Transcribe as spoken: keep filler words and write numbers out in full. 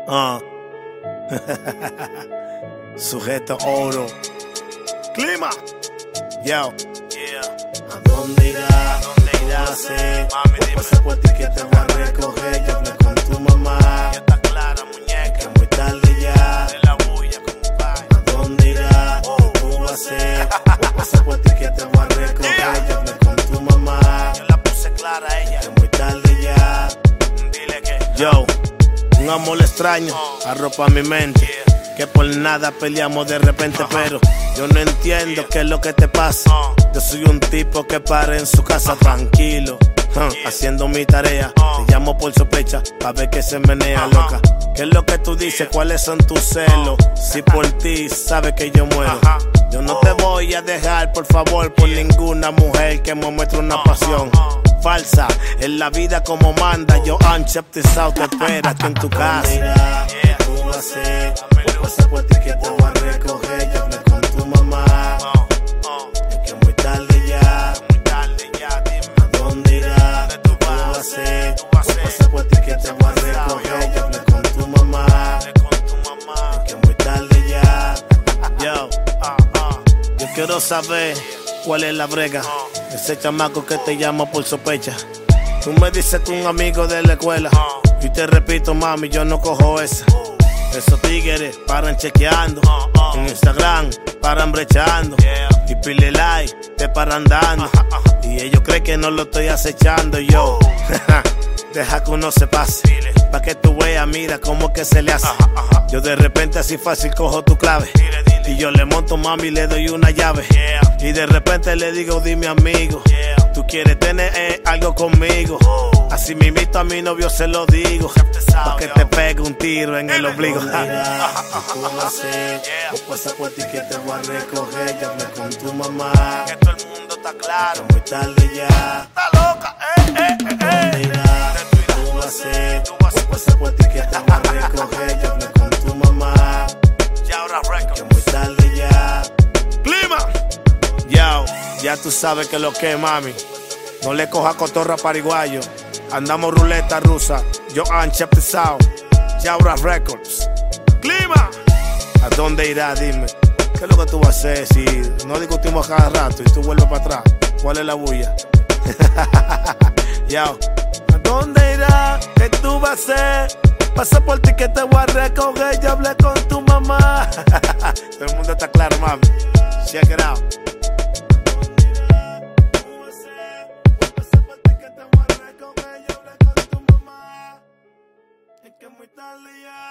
Ah. Sujeto oro. Clima. Yo. Yeah. ¿A dónde irá? ¿A dónde irás? Mami, dime. Pasa por ti que te voy a recoger. Yo hablé con tu mamá. Ya está clara, muñeca. Que muy tarde ya. De la bulla como pai. ¿A dónde irá? Oh. ¿Qué tú vas a hacer? Voy a pasar por ti que te voy a recoger. Yeah. Yo hablé con tu mamá. Yo la puse clara a ella. Que muy tarde ya. Dile que. Yo. Un amor extraño arropa mi mente. Yeah. Que por nada peleamos de repente, Ajá. pero yo no entiendo Yeah. qué es lo que te pasa. Uh. Yo soy un tipo que para en su casa tranquilo, huh, Yeah. haciendo mi tarea. Uh. Te llamo por sospecha pa' ver que se menea, Ajá. loca. ¿Qué es lo que tú dices? Yeah. ¿Cuáles son tus celos? Uh. Si por ti sabes que yo muero. Ajá. Yo no Oh. te voy a dejar, por favor, por Yeah. ninguna mujer que me muestre una Uh, pasión uh, uh. falsa. En la vida como manda, yo Unchaptizado te espera aquí en tu casa. Yeah. ¿Qué tú vas a hacer? Voy a pasar por ti que te voy a recoger. Yo hablé con tu mamá. Uh, uh. Es que muy tarde ya. Muy tarde ya, dime. ¿A dónde irás? ¿Dónde tú ¿Qué tú vas? vas a hacer? ¿Qué tú vas a Voy a hacer? pasar por ti que te voy a recoger. Yo hablé con tu mamá. Hablé con tu mamá. Es que muy tarde ya. Yo, Ah, ah. yo quiero saber cuál es la brega. Uh. Ese chamaco que te llama por sospecha. Tú me dices que un amigo de la escuela. Uh. Y te repito, mami, yo no cojo esa. Esos tigres paran chequeando. Uh, uh. En Instagram paran brechando. Yeah. Y pile like, te paran dando. Ajá, ajá. Y ellos creen que no lo estoy acechando yo. Deja que uno se pase. Dile. Pa' que tú veas, mira cómo que se le hace. Ajá, ajá. Yo de repente así fácil cojo tu clave. Dile, dile. Y yo le monto, mami, le doy una llave. Yeah. Y de repente le digo, dime amigo, Yeah. tú quieres tener eh, algo conmigo. Oh. Así mismito a mi novio se lo digo. Pa' que te pegue un tiro en el Dime. ombligo. ¿Dónde irás? ¿Qué tú vas a hacer? Yeah. Voy a pasar por ti que te voy a recoger. Yo hablé con tu mamá. Que todo el mundo está claro. Muy tarde ya. Está loca, eh, eh, eh, ¿Dónde eh. irás? ¿Dónde tú ¿Qué irás? tú vas a hacer? Tú vas a Voy a pasar por ti que te voy a recoger. Yo hablé con tu mamá. Ya ahora Que record. muy tarde ya. Clima. Yo, ya tú sabes que lo que es, mami. No le coja cotorra pariguayo. Andamos ruleta rusa. Yo Unchaptizado. Yaura Records. Clima. ¿A dónde irá? Dime. ¿Qué es lo que tú vas a hacer si no discutimos cada rato y tú vuelves para atrás? ¿Cuál es la bulla? Yo. ¿A dónde irá? ¿Qué tú vas a hacer? Pasa por ti que te voy a recoger. Yo hablé con tu mamá. Todo el mundo está claro, mami. Check it out. Es que muy tarde ya.